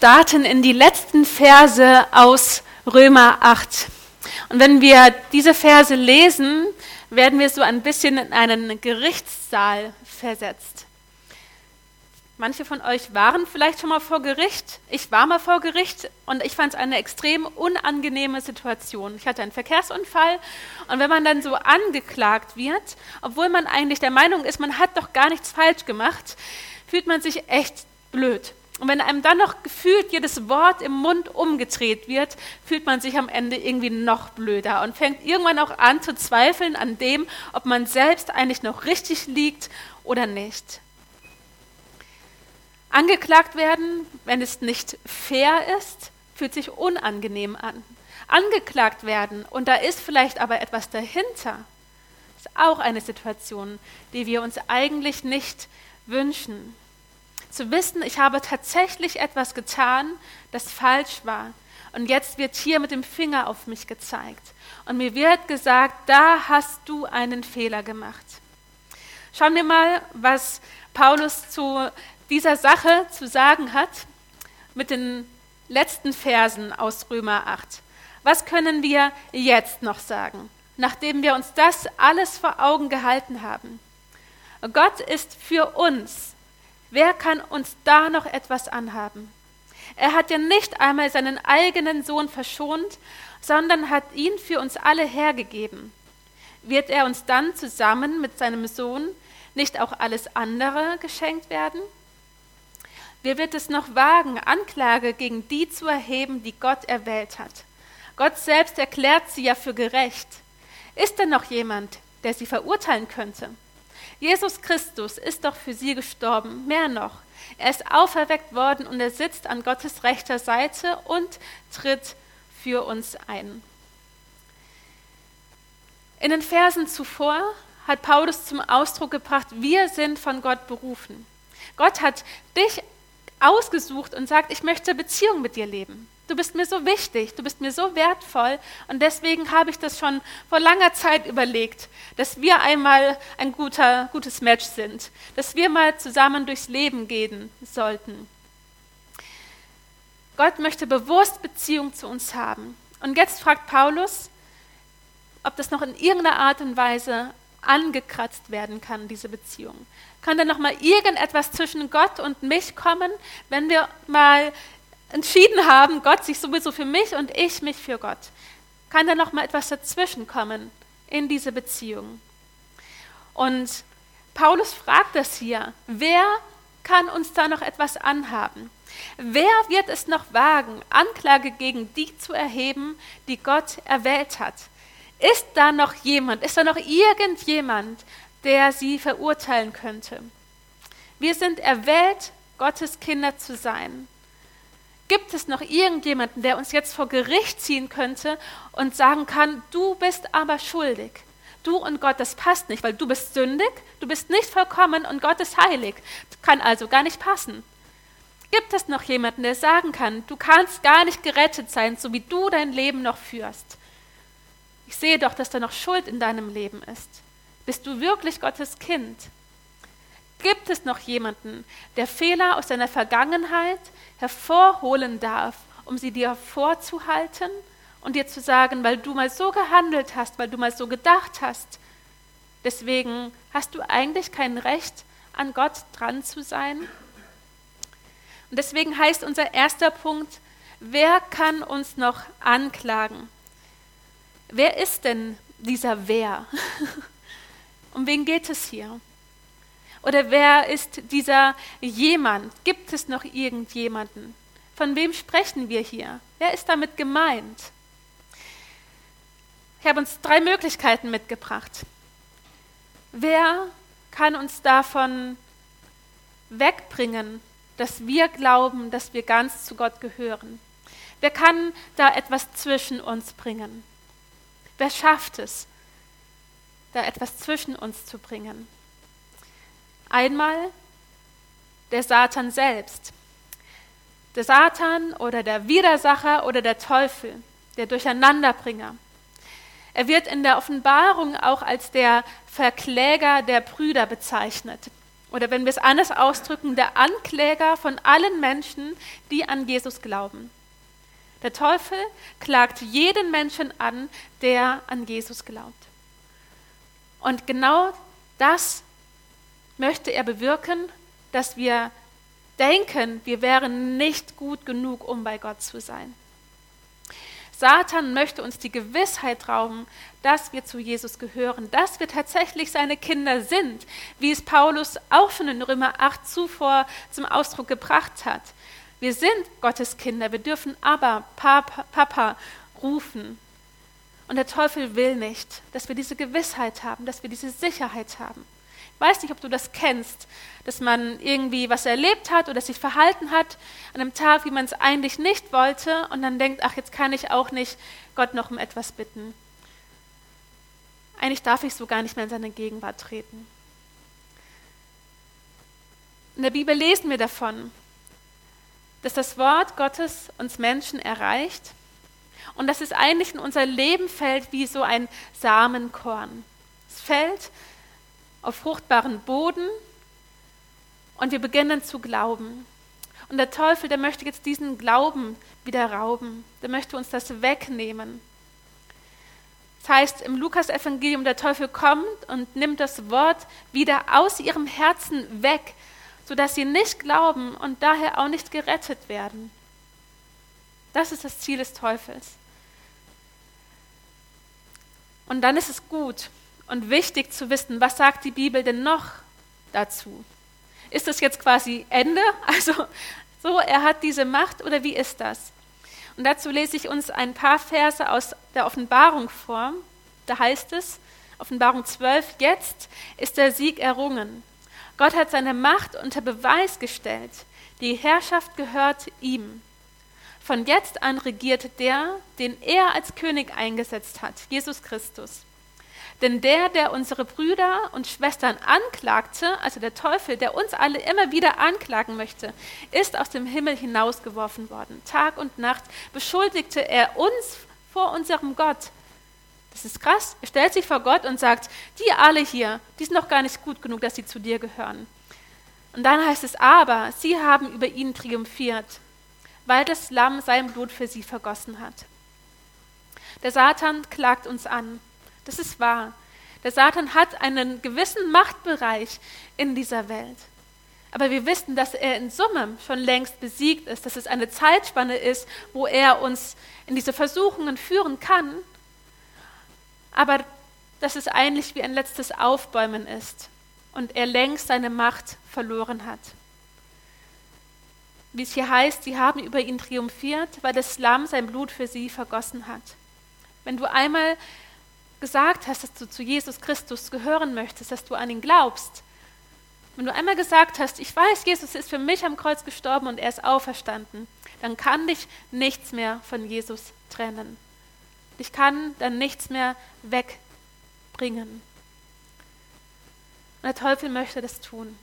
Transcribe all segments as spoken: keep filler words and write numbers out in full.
starten in die letzten Verse aus Römer acht. Und wenn wir diese Verse lesen, werden wir so ein bisschen in einen Gerichtssaal versetzt. Manche von euch waren vielleicht schon mal vor Gericht. Ich war mal vor Gericht und ich fand es eine extrem unangenehme Situation. Ich hatte einen Verkehrsunfall und wenn man dann so angeklagt wird, obwohl man eigentlich der Meinung ist, man hat doch gar nichts falsch gemacht, fühlt man sich echt blöd. Und wenn einem dann noch gefühlt jedes Wort im Mund umgedreht wird, fühlt man sich am Ende irgendwie noch blöder und fängt irgendwann auch an zu zweifeln an dem, ob man selbst eigentlich noch richtig liegt oder nicht. Angeklagt werden, wenn es nicht fair ist, fühlt sich unangenehm an. Angeklagt werden und da ist vielleicht aber etwas dahinter, ist auch eine Situation, die wir uns eigentlich nicht wünschen. Zu wissen, ich habe tatsächlich etwas getan, das falsch war. Und jetzt wird hier mit dem Finger auf mich gezeigt. Und mir wird gesagt, da hast du einen Fehler gemacht. Schauen wir mal, was Paulus zu dieser Sache zu sagen hat mit den letzten Versen aus Römer acht. Was können wir jetzt noch sagen, nachdem wir uns das alles vor Augen gehalten haben? Gott ist für uns. Wer kann uns da noch etwas anhaben? Er hat ja nicht einmal seinen eigenen Sohn verschont, sondern hat ihn für uns alle hergegeben. Wird er uns dann zusammen mit seinem Sohn nicht auch alles andere geschenkt werden? Wer wird es noch wagen, Anklage gegen die zu erheben, die Gott erwählt hat? Gott selbst erklärt sie ja für gerecht. Ist denn noch jemand, der sie verurteilen könnte? Jesus Christus ist doch für sie gestorben, mehr noch. Er ist auferweckt worden und er sitzt an Gottes rechter Seite und tritt für uns ein. In den Versen zuvor hat Paulus zum Ausdruck gebracht, wir sind von Gott berufen. Gott hat dich ausgesucht und sagt, ich möchte Beziehung mit dir leben. Du bist mir so wichtig, du bist mir so wertvoll und deswegen habe ich das schon vor langer Zeit überlegt, dass wir einmal ein guter, gutes Match sind, dass wir mal zusammen durchs Leben gehen sollten. Gott möchte bewusst Beziehung zu uns haben. Und jetzt fragt Paulus, ob das noch in irgendeiner Art und Weise angekratzt werden kann, diese Beziehung. Kann da noch mal irgendetwas zwischen Gott und mich kommen, wenn wir mal entschieden haben, Gott sich sowieso für mich und ich mich für Gott? Kann da noch mal etwas dazwischen kommen in diese Beziehung? Und Paulus fragt das hier, wer kann uns da noch etwas anhaben? Wer wird es noch wagen, Anklage gegen die zu erheben, die Gott erwählt hat? Ist da noch jemand, ist da noch irgendjemand, der sie verurteilen könnte? Wir sind erwählt, Gottes Kinder zu sein. Gibt es noch irgendjemanden, der uns jetzt vor Gericht ziehen könnte und sagen kann, du bist aber schuldig. Du und Gott, das passt nicht, weil du bist sündig, du bist nicht vollkommen und Gott ist heilig. Das kann also gar nicht passen. Gibt es noch jemanden, der sagen kann, du kannst gar nicht gerettet sein, so wie du dein Leben noch führst? Ich sehe doch, dass da noch Schuld in deinem Leben ist. Bist du wirklich Gottes Kind? Gibt es noch jemanden, der Fehler aus deiner Vergangenheit hervorholen darf, um sie dir vorzuhalten und dir zu sagen, weil du mal so gehandelt hast, weil du mal so gedacht hast, deswegen hast du eigentlich kein Recht, an Gott dran zu sein? Und deswegen heißt unser erster Punkt, wer kann uns noch anklagen? Wer ist denn dieser Wer? Um wen geht es hier? Oder wer ist dieser jemand? Gibt es noch irgendjemanden? Von wem sprechen wir hier? Wer ist damit gemeint? Ich habe uns drei Möglichkeiten mitgebracht. Wer kann uns davon wegbringen, dass wir glauben, dass wir ganz zu Gott gehören? Wer kann da etwas zwischen uns bringen? Wer schafft es, da etwas zwischen uns zu bringen? Einmal der Satan selbst. Der Satan oder der Widersacher oder der Teufel, der Durcheinanderbringer. Er wird in der Offenbarung auch als der Verkläger der Brüder bezeichnet. Oder wenn wir es anders ausdrücken, der Ankläger von allen Menschen, die an Jesus glauben. Der Teufel klagt jeden Menschen an, der an Jesus glaubt. Und genau das möchte er bewirken, dass wir denken, wir wären nicht gut genug, um bei Gott zu sein. Satan möchte uns die Gewissheit rauben, dass wir zu Jesus gehören, dass wir tatsächlich seine Kinder sind, wie es Paulus auch schon in Römer acht zuvor zum Ausdruck gebracht hat. Wir sind Gottes Kinder, wir dürfen aber Papa, Papa rufen. Und der Teufel will nicht, dass wir diese Gewissheit haben, dass wir diese Sicherheit haben. Ich weiß nicht, ob du das kennst, dass man irgendwie was erlebt hat oder sich verhalten hat an einem Tag, wie man es eigentlich nicht wollte und dann denkt, ach, jetzt kann ich auch nicht Gott noch um etwas bitten. Eigentlich darf ich so gar nicht mehr in seine Gegenwart treten. In der Bibel lesen wir davon, dass das Wort Gottes uns Menschen erreicht und dass es eigentlich in unser Leben fällt wie so ein Samenkorn. Es fällt auf fruchtbaren Boden und wir beginnen zu glauben. Und der Teufel, der möchte jetzt diesen Glauben wieder rauben. Der möchte uns das wegnehmen. Das heißt im Lukas-Evangelium, der Teufel kommt und nimmt das Wort wieder aus ihrem Herzen weg, sodass sie nicht glauben und daher auch nicht gerettet werden. Das ist das Ziel des Teufels. Und dann ist es gut und wichtig zu wissen, was sagt die Bibel denn noch dazu? Ist das jetzt quasi Ende? Also so, er hat diese Macht oder wie ist das? Und dazu lese ich uns ein paar Verse aus der Offenbarung vor. Da heißt es, Offenbarung zwölf, jetzt ist der Sieg errungen. Gott hat seine Macht unter Beweis gestellt. Die Herrschaft gehört ihm. Von jetzt an regiert der, den er als König eingesetzt hat, Jesus Christus. Denn der, der unsere Brüder und Schwestern anklagte, also der Teufel, der uns alle immer wieder anklagen möchte, ist aus dem Himmel hinausgeworfen worden. Tag und Nacht beschuldigte er uns vor unserem Gott. Das ist krass. Er stellt sich vor Gott und sagt, die alle hier, die sind noch gar nicht gut genug, dass sie zu dir gehören. Und dann heißt es aber, sie haben über ihn triumphiert, weil das Lamm sein Blut für sie vergossen hat. Der Satan klagt uns an. Das ist wahr. Der Satan hat einen gewissen Machtbereich in dieser Welt. Aber wir wissen, dass er in Summe schon längst besiegt ist, dass es eine Zeitspanne ist, wo er uns in diese Versuchungen führen kann, aber dass es eigentlich wie ein letztes Aufbäumen ist und er längst seine Macht verloren hat. Wie es hier heißt, sie haben über ihn triumphiert, weil das Lamm sein Blut für sie vergossen hat. Wenn du einmal gesagt hast, dass du zu Jesus Christus gehören möchtest, dass du an ihn glaubst, wenn du einmal gesagt hast, ich weiß, Jesus ist für mich am Kreuz gestorben und er ist auferstanden, dann kann dich nichts mehr von Jesus trennen. Dich kann dann nichts mehr wegbringen. Und der Teufel möchte das tun.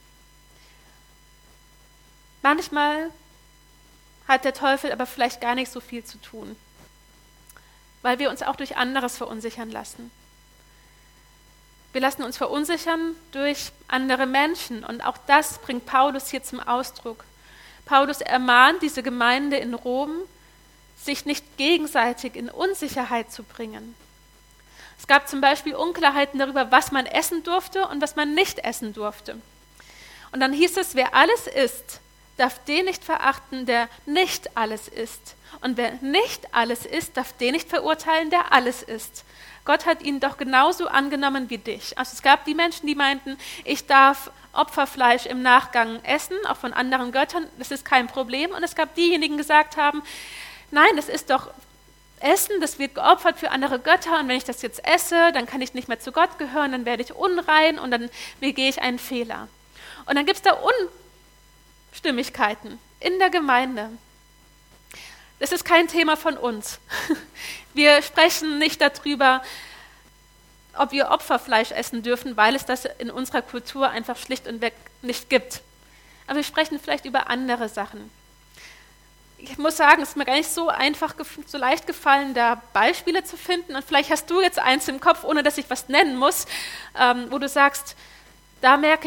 Manchmal hat der Teufel aber vielleicht gar nicht so viel zu tun, weil wir uns auch durch anderes verunsichern lassen. Wir lassen uns verunsichern durch andere Menschen und auch das bringt Paulus hier zum Ausdruck. Paulus ermahnt diese Gemeinde in Rom, sich nicht gegenseitig in Unsicherheit zu bringen. Es gab zum Beispiel Unklarheiten darüber, was man essen durfte und was man nicht essen durfte. Und dann hieß es, wer alles isst, darf den nicht verachten, der nicht alles isst. Und wer nicht alles isst, darf den nicht verurteilen, der alles isst. Gott hat ihn doch genauso angenommen wie dich. Also es gab die Menschen, die meinten, ich darf Opferfleisch im Nachgang essen, auch von anderen Göttern, das ist kein Problem. Und es gab diejenigen, die gesagt haben, nein, das ist doch Essen, das wird geopfert für andere Götter und wenn ich das jetzt esse, dann kann ich nicht mehr zu Gott gehören, dann werde ich unrein und dann begehe ich einen Fehler. Und dann gibt es da Unstimmigkeiten in der Gemeinde. Das ist kein Thema von uns. Wir sprechen nicht darüber, ob wir Opferfleisch essen dürfen, weil es das in unserer Kultur einfach schlicht und weg nicht gibt. Aber wir sprechen vielleicht über andere Sachen. Ich muss sagen, es ist mir gar nicht so einfach, so leicht gefallen, da Beispiele zu finden. Und vielleicht hast du jetzt eins im Kopf, ohne dass ich was nennen muss, ähm, wo du sagst, da merke ich,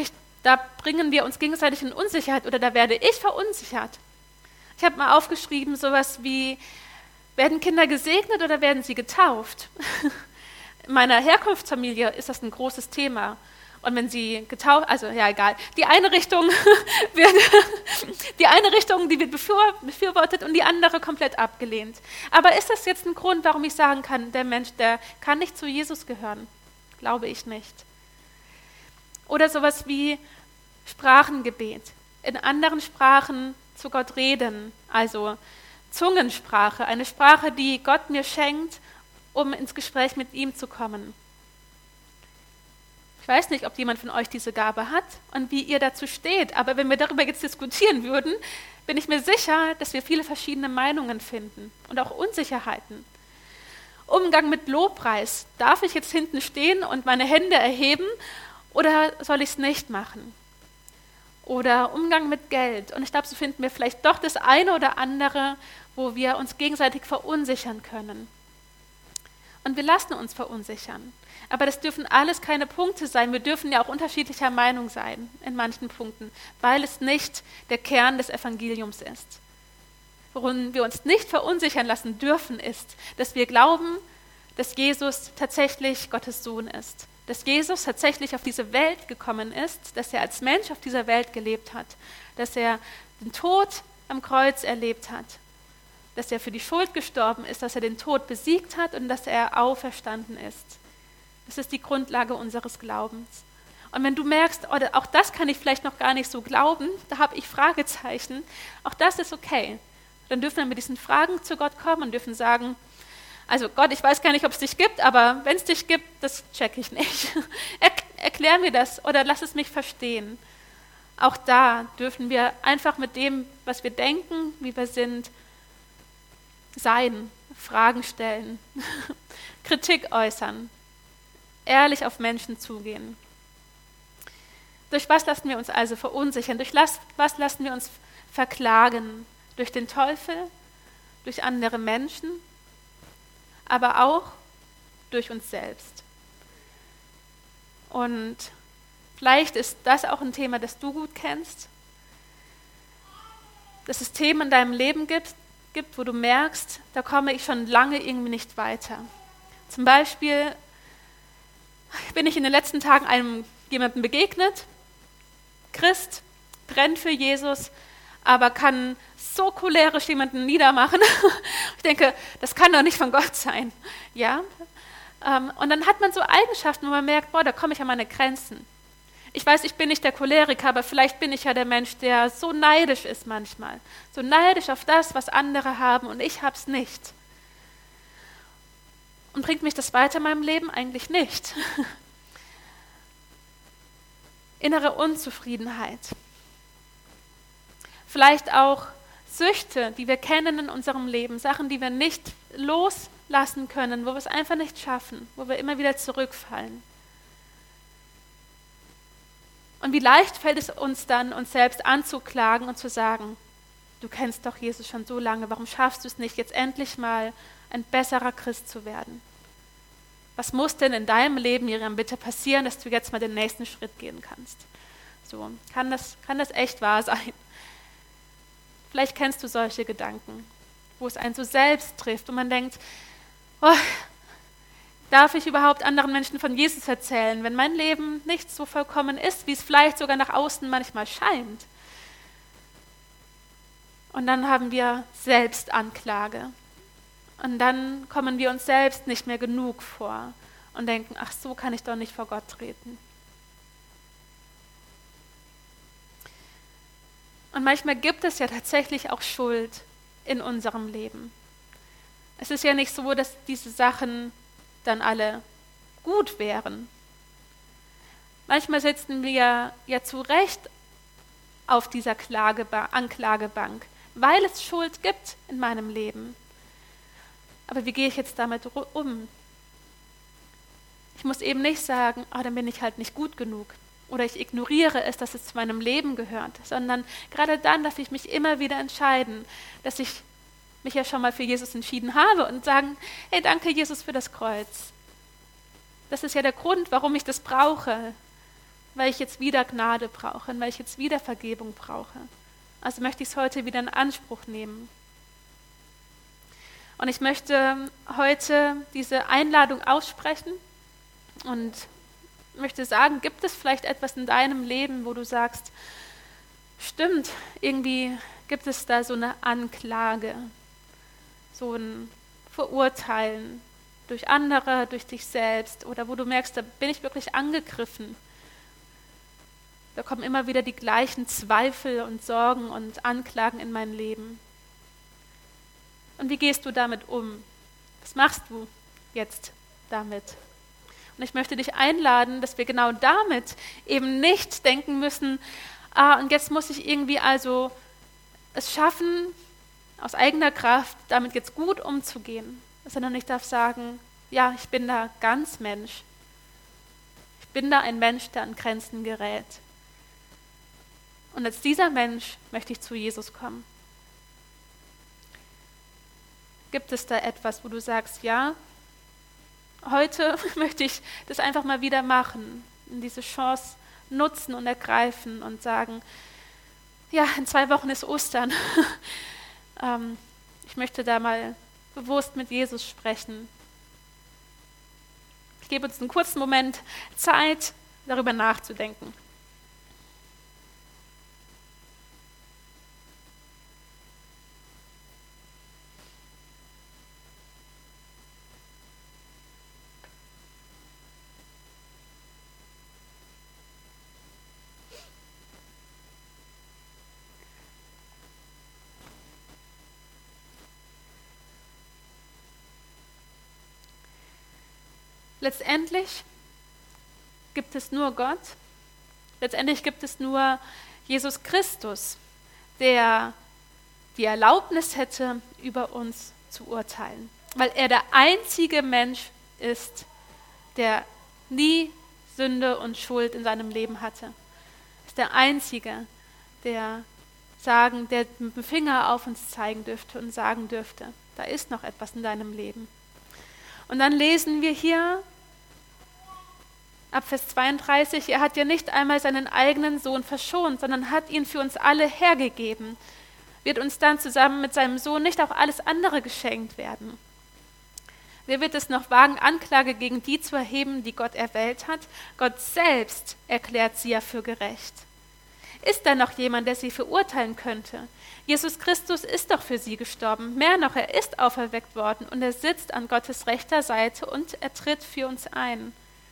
da bringen wir uns gegenseitig in Unsicherheit oder da werde ich verunsichert. Ich habe mal aufgeschrieben, sowas wie, werden Kinder gesegnet oder werden sie getauft? In meiner Herkunftsfamilie ist das ein großes Thema. Und wenn sie getauft, also ja egal, die eine Richtung wird, die eine Richtung, die wird befürwortet und die andere komplett abgelehnt. Aber ist das jetzt ein Grund, warum ich sagen kann, der Mensch, der kann nicht zu Jesus gehören? Glaube ich nicht. Oder sowas wie Sprachengebet. In anderen Sprachen zu Gott reden, also Zungensprache, eine Sprache, die Gott mir schenkt, um ins Gespräch mit ihm zu kommen. Ich weiß nicht, ob jemand von euch diese Gabe hat und wie ihr dazu steht, aber wenn wir darüber jetzt diskutieren würden, bin ich mir sicher, dass wir viele verschiedene Meinungen finden und auch Unsicherheiten. Umgang mit Lobpreis. Darf ich jetzt hinten stehen und meine Hände erheben oder soll ich es nicht machen? Oder Umgang mit Geld. Und ich glaube, so finden wir vielleicht doch das eine oder andere, wo wir uns gegenseitig verunsichern können. Und wir lassen uns verunsichern. Aber das dürfen alles keine Punkte sein. Wir dürfen ja auch unterschiedlicher Meinung sein in manchen Punkten, weil es nicht der Kern des Evangeliums ist. Worin wir uns nicht verunsichern lassen dürfen, ist, dass wir glauben, dass Jesus tatsächlich Gottes Sohn ist. Dass Jesus tatsächlich auf diese Welt gekommen ist, dass er als Mensch auf dieser Welt gelebt hat, dass er den Tod am Kreuz erlebt hat, dass er für die Schuld gestorben ist, dass er den Tod besiegt hat und dass er auferstanden ist. Das ist die Grundlage unseres Glaubens. Und wenn du merkst, oh, auch das kann ich vielleicht noch gar nicht so glauben, da habe ich Fragezeichen, auch das ist okay. Dann dürfen wir mit diesen Fragen zu Gott kommen und dürfen sagen, also Gott, ich weiß gar nicht, ob es dich gibt, aber wenn es dich gibt, das check ich nicht. Er, erklär mir das oder lass es mich verstehen. Auch da dürfen wir einfach mit dem, was wir denken, wie wir sind, sein, Fragen stellen, Kritik äußern, ehrlich auf Menschen zugehen. Durch was lassen wir uns also verunsichern? Durch was lassen wir uns verklagen? Durch den Teufel, durch andere Menschen, aber auch durch uns selbst. Und vielleicht ist das auch ein Thema, das du gut kennst, dass es Themen in deinem Leben gibt, gibt, wo du merkst, da komme ich schon lange irgendwie nicht weiter. Zum Beispiel bin ich in den letzten Tagen einem jemandem begegnet, Christ, brennt für Jesus, aber kann so cholerisch jemanden niedermachen. Ich denke, das kann doch nicht von Gott sein. Ja? Und dann hat man so Eigenschaften, wo man merkt, boah, da komme ich an meine Grenzen. Ich weiß, ich bin nicht der Choleriker, aber vielleicht bin ich ja der Mensch, der so neidisch ist manchmal. So neidisch auf das, was andere haben und ich habe es nicht. Und bringt mich das weiter in meinem Leben? Eigentlich nicht. Innere Unzufriedenheit. Vielleicht auch Süchte, die wir kennen in unserem Leben, Sachen, die wir nicht loslassen können, wo wir es einfach nicht schaffen, wo wir immer wieder zurückfallen. Und wie leicht fällt es uns dann, uns selbst anzuklagen und zu sagen, du kennst doch Jesus schon so lange, warum schaffst du es nicht, jetzt endlich mal ein besserer Christ zu werden? Was muss denn in deinem Leben, Miriam, bitte passieren, dass du jetzt mal den nächsten Schritt gehen kannst? So, kann das, kann das echt wahr sein? Vielleicht kennst du solche Gedanken, wo es einen so selbst trifft und man denkt, oh, darf ich überhaupt anderen Menschen von Jesus erzählen, wenn mein Leben nicht so vollkommen ist, wie es vielleicht sogar nach außen manchmal scheint? Und dann haben wir Selbstanklage. Und dann kommen wir uns selbst nicht mehr genug vor und denken, ach, so kann ich doch nicht vor Gott treten. Und manchmal gibt es ja tatsächlich auch Schuld in unserem Leben. Es ist ja nicht so, dass diese Sachen dann alle gut wären. Manchmal sitzen wir ja zu Recht auf dieser Klageba- Anklagebank, weil es Schuld gibt in meinem Leben. Aber wie gehe ich jetzt damit um? Ich muss eben nicht sagen, ah, dann bin ich halt nicht gut genug. Oder ich ignoriere es, dass es zu meinem Leben gehört. Sondern gerade dann darf ich mich immer wieder entscheiden, dass ich mich ja schon mal für Jesus entschieden habe und sagen, hey, danke Jesus für das Kreuz. Das ist ja der Grund, warum ich das brauche. weil ich jetzt wieder Gnade brauche, weil ich jetzt wieder Vergebung brauche. Also möchte ich es heute wieder in Anspruch nehmen. Und ich möchte heute diese Einladung aussprechen und möchte sagen, gibt es vielleicht etwas in deinem Leben, wo du sagst, stimmt, irgendwie gibt es da so eine Anklage, so ein Verurteilen durch andere, durch dich selbst, oder wo du merkst, da bin ich wirklich angegriffen. Da kommen immer wieder die gleichen Zweifel und Sorgen und Anklagen in mein Leben. Und wie gehst du damit um? Was machst du jetzt damit? Und ich möchte dich einladen, dass wir genau damit eben nicht denken müssen, ah, und jetzt muss ich irgendwie also es schaffen, aus eigener Kraft damit jetzt gut umzugehen, sondern ich darf sagen, ja, ich bin da ganz Mensch. Ich bin da ein Mensch, der an Grenzen gerät. Und als dieser Mensch möchte ich zu Jesus kommen. Gibt es da etwas, wo du sagst, ja, heute möchte ich das einfach mal wieder machen, diese Chance nutzen und ergreifen und sagen, ja, in zwei Wochen ist Ostern. ähm, ich möchte da mal bewusst mit Jesus sprechen. Ich gebe uns einen kurzen Moment Zeit, darüber nachzudenken. Letztendlich gibt es nur Gott, letztendlich gibt es nur Jesus Christus, der die Erlaubnis hätte, über uns zu urteilen, weil er der einzige Mensch ist, der nie Sünde und Schuld in seinem Leben hatte. Er ist der einzige, der sagen, der mit dem Finger auf uns zeigen dürfte und sagen dürfte, da ist noch etwas in deinem Leben. Und dann lesen wir hier ab Vers zweiunddreißig, er hat ja nicht einmal seinen eigenen Sohn verschont, sondern hat ihn für uns alle hergegeben. Wird uns dann zusammen mit seinem Sohn nicht auch alles andere geschenkt werden? Wer wird es noch wagen, Anklage gegen die zu erheben, die Gott erwählt hat? Gott selbst erklärt sie ja für gerecht. Ist da noch jemand, der sie verurteilen könnte? Jesus Christus ist doch für sie gestorben. Mehr noch, er ist auferweckt worden und er sitzt an Gottes rechter Seite und er tritt für uns ein.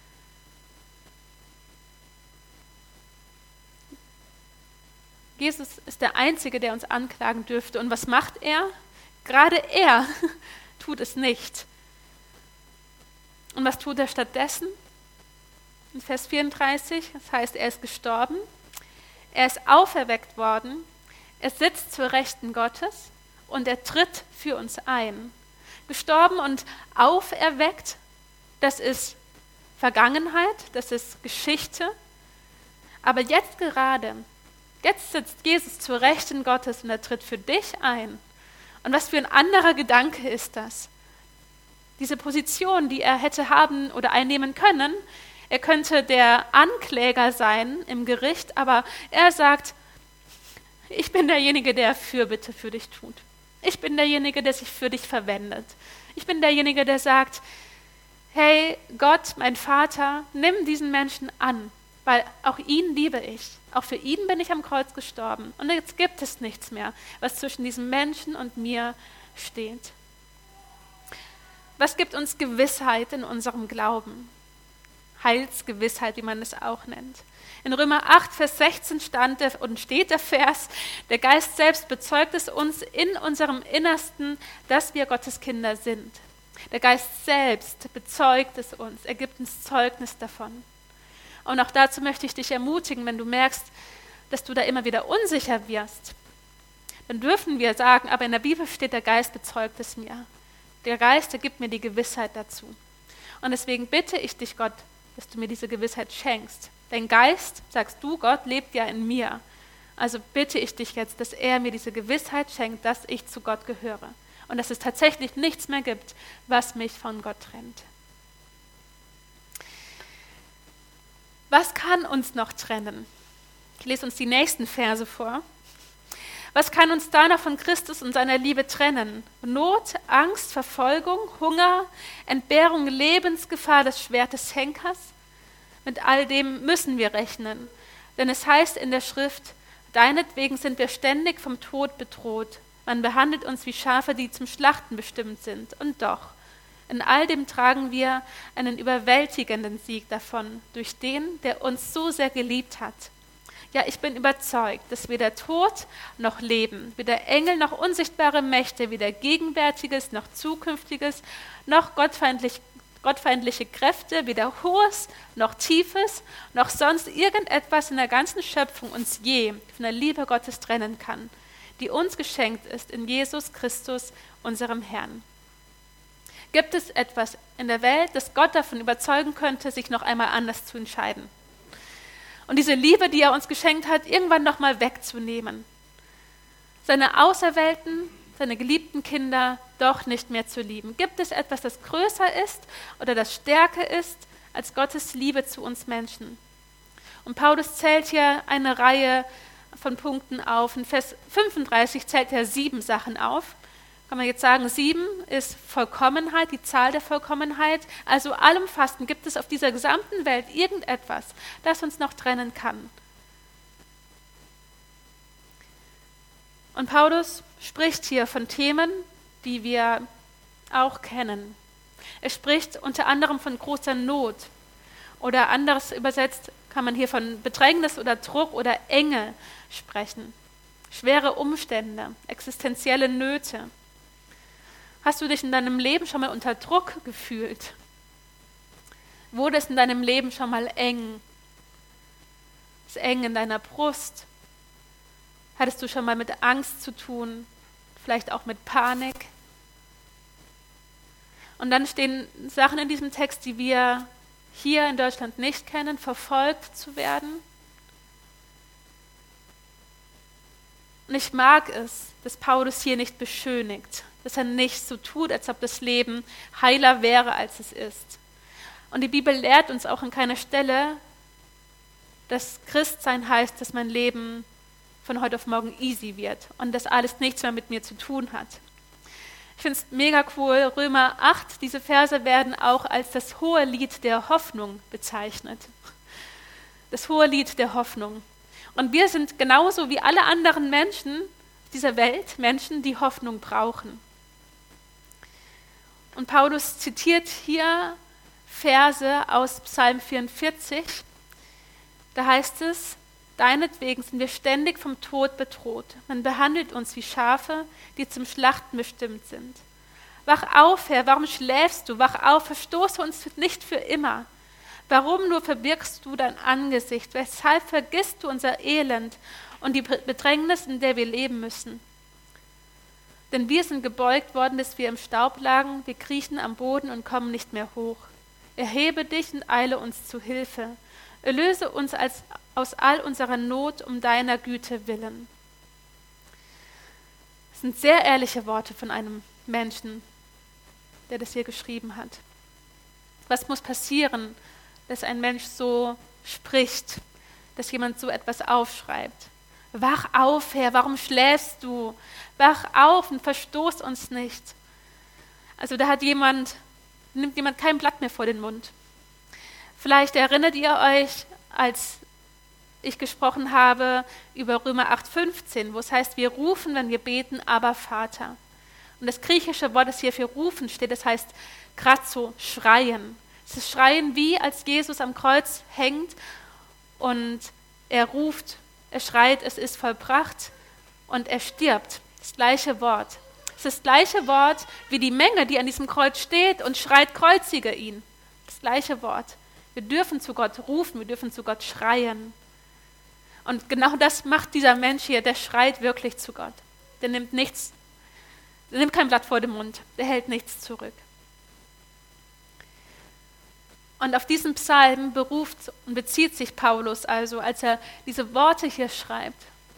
Jesus ist der Einzige, der uns anklagen dürfte. Und was macht er? Gerade er tut es nicht. Und was tut er stattdessen? In Vers vierunddreißig, das heißt, er ist gestorben, er ist auferweckt worden, er sitzt zur Rechten Gottes und er tritt für uns ein. Gestorben und auferweckt, das ist Vergangenheit, das ist Geschichte. Aber jetzt gerade, jetzt sitzt Jesus zur Rechten Gottes und er tritt für dich ein. Und was für ein anderer Gedanke ist das? Diese Position, die er hätte haben oder einnehmen können, er könnte der Ankläger sein im Gericht, aber er sagt, ich bin derjenige, der Fürbitte für dich tut. Ich bin derjenige, der sich für dich verwendet. Ich bin derjenige, der sagt, hey Gott, mein Vater, nimm diesen Menschen an, weil auch ihn liebe ich. Auch für ihn bin ich am Kreuz gestorben. Und jetzt gibt es nichts mehr, was zwischen diesem Menschen und mir steht. Was gibt uns Gewissheit in unserem Glauben? Heilsgewissheit, wie man es auch nennt. In Römer acht, Vers sechzehn stand der, und steht der Vers, der Geist selbst bezeugt es uns in unserem Innersten, dass wir Gottes Kinder sind. Der Geist selbst bezeugt es uns, er gibt uns Zeugnis davon. Und auch dazu möchte ich dich ermutigen, wenn du merkst, dass du da immer wieder unsicher wirst, dann dürfen wir sagen, aber in der Bibel steht, der Geist bezeugt es mir. Der Geist, der gibt mir die Gewissheit dazu. Und deswegen bitte ich dich, Gott, dass du mir diese Gewissheit schenkst. Dein Geist, sagst du, Gott lebt ja in mir. Also bitte ich dich jetzt, dass er mir diese Gewissheit schenkt, dass ich zu Gott gehöre. Und dass es tatsächlich nichts mehr gibt, was mich von Gott trennt. Was kann uns noch trennen? Ich lese uns die nächsten Verse vor. Was kann uns da noch von Christus und seiner Liebe trennen? Not, Angst, Verfolgung, Hunger, Entbehrung, Lebensgefahr des Schwertes Henkers? Mit all dem müssen wir rechnen, denn es heißt in der Schrift, deinetwegen sind wir ständig vom Tod bedroht. Man behandelt uns wie Schafe, die zum Schlachten bestimmt sind. Und doch, in all dem tragen wir einen überwältigenden Sieg davon, durch den, der uns so sehr geliebt hat. Ja, ich bin überzeugt, dass weder Tod noch Leben, weder Engel noch unsichtbare Mächte, weder Gegenwärtiges noch Zukünftiges, noch gottfeindlich, gottfeindliche Kräfte, weder Hohes noch Tiefes, noch sonst irgendetwas in der ganzen Schöpfung uns je von der Liebe Gottes trennen kann, die uns geschenkt ist in Jesus Christus, unserem Herrn. Gibt es etwas in der Welt, das Gott davon überzeugen könnte, sich noch einmal anders zu entscheiden? Und diese Liebe, die er uns geschenkt hat, irgendwann noch mal wegzunehmen. Seine Auserwählten, seine geliebten Kinder doch nicht mehr zu lieben. Gibt es etwas, das größer ist oder das stärker ist als Gottes Liebe zu uns Menschen? Und Paulus zählt hier eine Reihe von Punkten auf. In Vers fünfunddreißig zählt er sieben Sachen auf. Kann man jetzt sagen, sieben ist Vollkommenheit, die Zahl der Vollkommenheit. Also allumfassend gibt es auf dieser gesamten Welt irgendetwas, das uns noch trennen kann. Und Paulus spricht hier von Themen, die wir auch kennen. Er spricht unter anderem von großer Not. Oder anders übersetzt kann man hier von Bedrängnis oder Druck oder Enge sprechen. Schwere Umstände, existenzielle Nöte. Hast du dich in deinem Leben schon mal unter Druck gefühlt? Wurde es in deinem Leben schon mal eng? Ist eng in deiner Brust? Hattest du schon mal mit Angst zu tun? Vielleicht auch mit Panik? Und dann stehen Sachen in diesem Text, die wir hier in Deutschland nicht kennen, verfolgt zu werden. Und ich mag es, dass Paulus hier nicht beschönigt, dass er nicht so tut, als ob das Leben heiler wäre, als es ist. Und die Bibel lehrt uns auch an keiner Stelle, dass Christsein heißt, dass mein Leben von heute auf morgen easy wird und dass alles nichts mehr mit mir zu tun hat. Ich finde es mega cool, Römer acht, diese Verse werden auch als das hohe Lied der Hoffnung bezeichnet. Das hohe Lied der Hoffnung. Und wir sind genauso wie alle anderen Menschen dieser Welt, Menschen, die Hoffnung brauchen. Und Paulus zitiert hier Verse aus Psalm vierundvierzig. Da heißt es, deinetwegen sind wir ständig vom Tod bedroht. Man behandelt uns wie Schafe, die zum Schlachten bestimmt sind. Wach auf, Herr, warum schläfst du? Wach auf, verstoße uns nicht für immer. Warum nur verbirgst du dein Angesicht? Weshalb vergisst du unser Elend und die Bedrängnis, in der wir leben müssen? Denn wir sind gebeugt worden, bis wir im Staub lagen, wir kriechen am Boden und kommen nicht mehr hoch. Erhebe dich und eile uns zu Hilfe. Erlöse uns als, aus all unserer Not um deiner Güte willen. Das sind sehr ehrliche Worte von einem Menschen, der das hier geschrieben hat. Was muss passieren, dass ein Mensch so spricht, dass jemand so etwas aufschreibt? Wach auf, Herr, warum schläfst du? Wach auf und verstoß uns nicht. Also da hat jemand, nimmt jemand kein Blatt mehr vor den Mund. Vielleicht erinnert ihr euch, als ich gesprochen habe über Römer acht fünfzehn, wo es heißt, wir rufen, wenn wir beten, aber Vater. Und das griechische Wort, das hier für rufen steht, das heißt kratzo, schreien. Es ist Schreien, wie als Jesus am Kreuz hängt und er ruft, er schreit, es ist vollbracht und er stirbt. Das gleiche Wort. Es ist das gleiche Wort wie die Menge, die an diesem Kreuz steht und schreit, kreuzige ihn. Das gleiche Wort. Wir dürfen zu Gott rufen, wir dürfen zu Gott schreien. Und genau das macht dieser Mensch hier, der schreit wirklich zu Gott. Der nimmt nichts, der nimmt kein Blatt vor den Mund, der hält nichts zurück. Und auf diesen Psalm beruft und bezieht sich Paulus also, als er diese Worte hier schreibt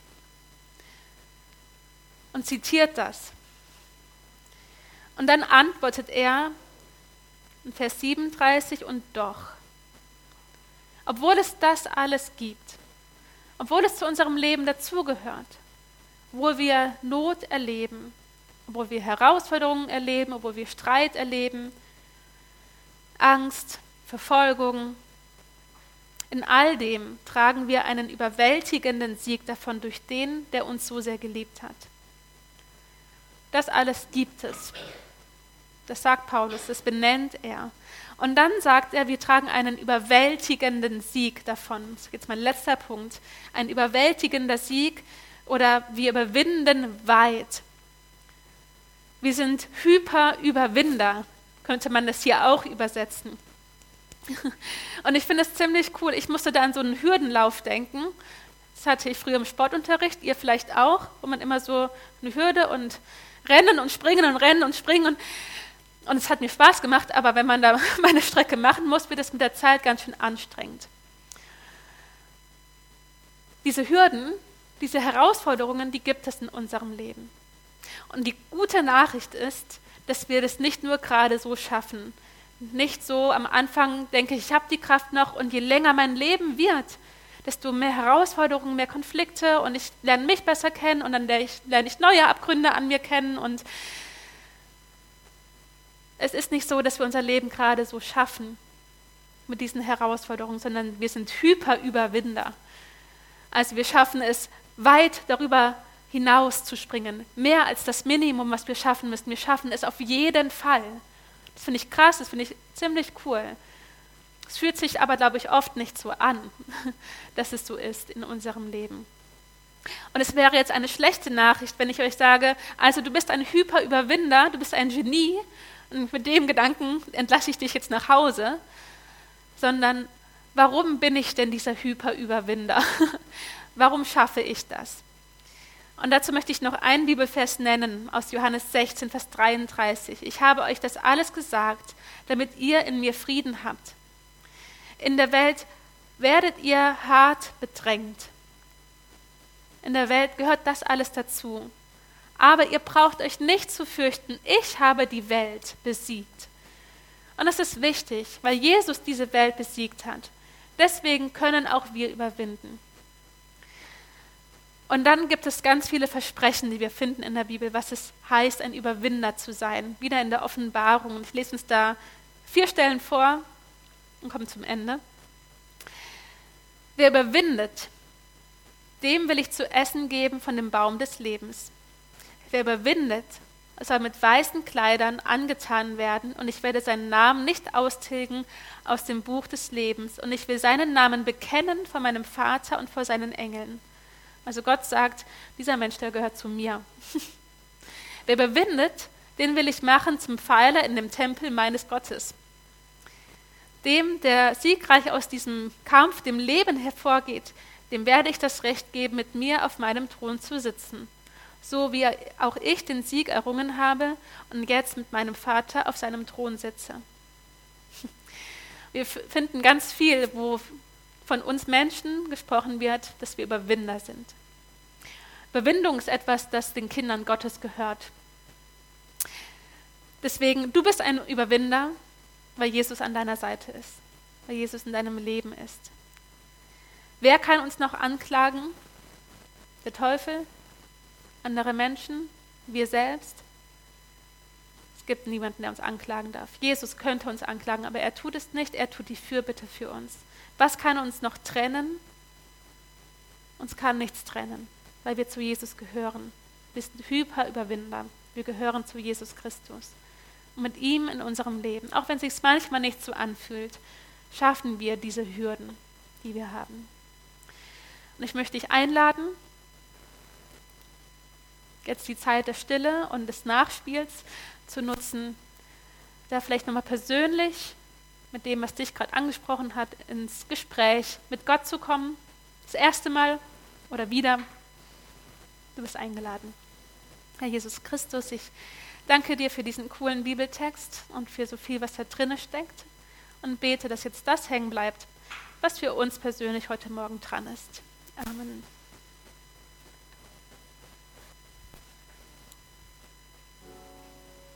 und zitiert das. Und dann antwortet er in Vers siebenunddreißig, und doch. obwohl es das alles gibt, obwohl es zu unserem Leben dazugehört, obwohl wir Not erleben, obwohl wir Herausforderungen erleben, obwohl wir Streit erleben, Angst, Verfolgung. In all dem tragen wir einen überwältigenden Sieg davon durch den, der uns so sehr geliebt hat. Das alles gibt es. Das sagt Paulus, das benennt er. Und dann sagt er, wir tragen einen überwältigenden Sieg davon. Das ist jetzt mein letzter Punkt. Ein überwältigender Sieg oder wir überwinden weit. Wir sind Hyperüberwinder, könnte man das hier auch übersetzen. Und ich finde es ziemlich cool. Ich musste da an so einen Hürdenlauf denken. Das hatte ich früher im Sportunterricht, ihr vielleicht auch, wo man immer so eine Hürde und rennen und springen und rennen und springen. Und, und es hat mir Spaß gemacht, aber wenn man da meine Strecke machen muss, wird es mit der Zeit ganz schön anstrengend. Diese Hürden, diese Herausforderungen, die gibt es in unserem Leben. Und die gute Nachricht ist, dass wir das nicht nur gerade so schaffen. Nicht so am Anfang denke ich, ich habe die Kraft noch und je länger mein Leben wird, desto mehr Herausforderungen, mehr Konflikte und ich lerne mich besser kennen und dann lerne ich, lerne ich neue Abgründe an mir kennen und es ist nicht so, dass wir unser Leben gerade so schaffen mit diesen Herausforderungen, sondern wir sind Hyperüberwinder. Also wir schaffen es, weit darüber hinaus zu springen, mehr als das Minimum, was wir schaffen müssen. Wir schaffen es auf jeden Fall. Das finde ich krass, das finde ich ziemlich cool. Es fühlt sich aber, glaube ich, oft nicht so an, dass es so ist in unserem Leben. Und es wäre jetzt eine schlechte Nachricht, wenn ich euch sage, also du bist ein Hyperüberwinder, du bist ein Genie und mit dem Gedanken entlasse ich dich jetzt nach Hause, sondern warum bin ich denn dieser Hyperüberwinder? Warum schaffe ich das? Und dazu möchte ich noch einen Bibelvers nennen aus Johannes sechzehn, Vers dreiunddreißig. Ich habe euch das alles gesagt, damit ihr in mir Frieden habt. In der Welt werdet ihr hart bedrängt. In der Welt gehört das alles dazu. Aber ihr braucht euch nicht zu fürchten, ich habe die Welt besiegt. Und das ist wichtig, weil Jesus diese Welt besiegt hat. Deswegen können auch wir überwinden. Und dann gibt es ganz viele Versprechen, die wir finden in der Bibel, was es heißt, ein Überwinder zu sein. Wieder in der Offenbarung. Ich lese uns da vier Stellen vor und komme zum Ende. Wer überwindet, dem will ich zu essen geben von dem Baum des Lebens. Wer überwindet, soll mit weißen Kleidern angetan werden und ich werde seinen Namen nicht austilgen aus dem Buch des Lebens und ich will seinen Namen bekennen vor meinem Vater und vor seinen Engeln. Also Gott sagt, dieser Mensch, der gehört zu mir. Wer überwindet, den will ich machen zum Pfeiler in dem Tempel meines Gottes. Dem, der siegreich aus diesem Kampf, dem Leben hervorgeht, dem werde ich das Recht geben, mit mir auf meinem Thron zu sitzen. So wie auch ich den Sieg errungen habe und jetzt mit meinem Vater auf seinem Thron sitze. Wir finden ganz viel, wo von uns Menschen gesprochen wird, dass wir Überwinder sind. Überwindung ist etwas, das den Kindern Gottes gehört. Deswegen, du bist ein Überwinder, weil Jesus an deiner Seite ist, weil Jesus in deinem Leben ist. Wer kann uns noch anklagen? Der Teufel? Andere Menschen? Wir selbst? Es gibt niemanden, der uns anklagen darf. Jesus könnte uns anklagen, aber er tut es nicht, er tut die Fürbitte für uns. Was kann uns noch trennen? Uns kann nichts trennen, weil wir zu Jesus gehören. Wir sind Hyperüberwinder. Wir gehören zu Jesus Christus. Und mit ihm in unserem Leben, auch wenn es sich manchmal nicht so anfühlt, schaffen wir diese Hürden, die wir haben. Und ich möchte dich einladen, jetzt die Zeit der Stille und des Nachspiels zu nutzen, da vielleicht nochmal persönlich mit dem, was dich gerade angesprochen hat, ins Gespräch mit Gott zu kommen. Das erste Mal oder wieder. Du bist eingeladen. Herr Jesus Christus, ich danke dir für diesen coolen Bibeltext und für so viel, was da drin steckt und bete, dass jetzt das hängen bleibt, was für uns persönlich heute Morgen dran ist. Amen.